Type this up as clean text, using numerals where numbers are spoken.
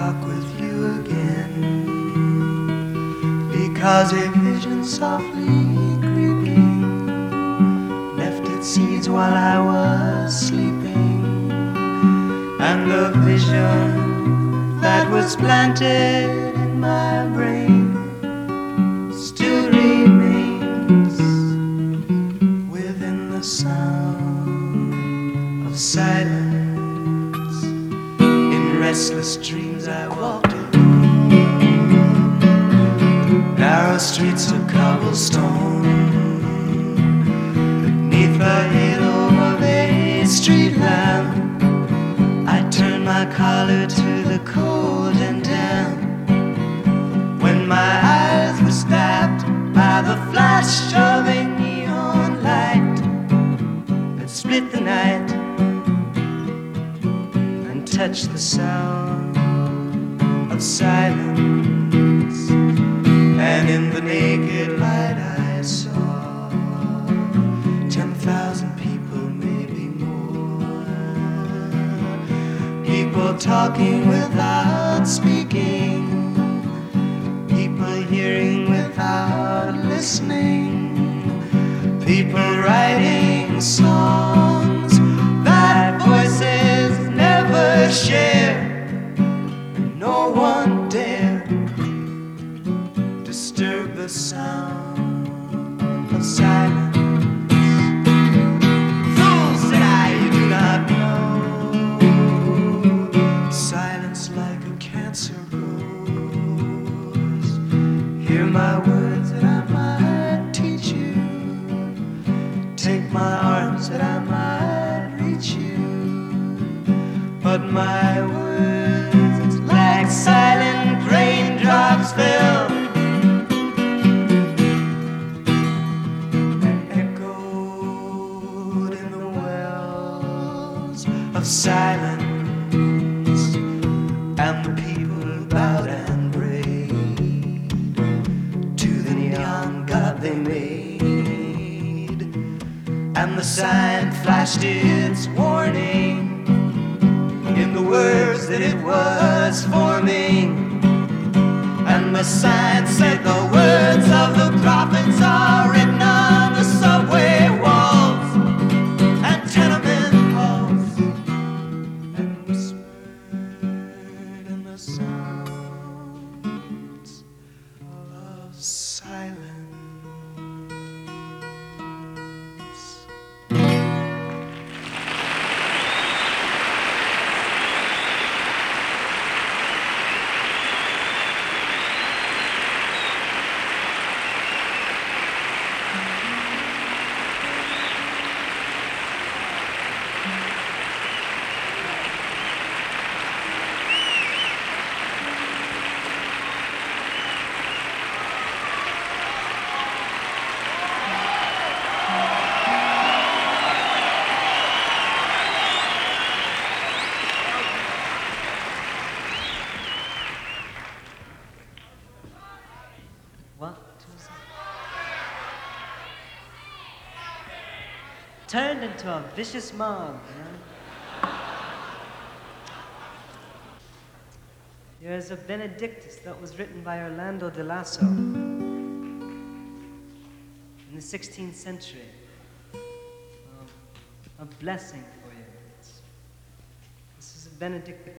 talk with you again, because a vision softly creeping left its seeds while I was sleeping, and the vision that was planted in my brain still remains within the sound of silence. In restless dreams I walked alone, narrow streets of cobblestone, beneath the halo of a street lamp. I turned my collar to the cold and damp, when my eyes were stabbed by the flash of a neon light that split the night and touched the sound of silence. And in the naked light I saw 10,000 people, maybe more, people talking without speaking, people hearing without listening, people writing songs that voices never share, and no one dare disturb the sound of silence. Fools, said I, you do not know, silence like a cancer grows. Hear my words that I might teach you, take my arms that I might reach you, but my words like silent raindrops fell and echoed in the wells of silence, and the people bowed and prayed to the neon god they made, and the sign flashed its warning in the words that it was forming, and the sign said the words of the prophets are written on the subway walls and tenement halls, and whispered in the sounds of silence. What was it? Turned into a vicious mob, There's a Benedictus that was written by Orlando de Lasso in the 16th century. A blessing for you. This is a Benedictus.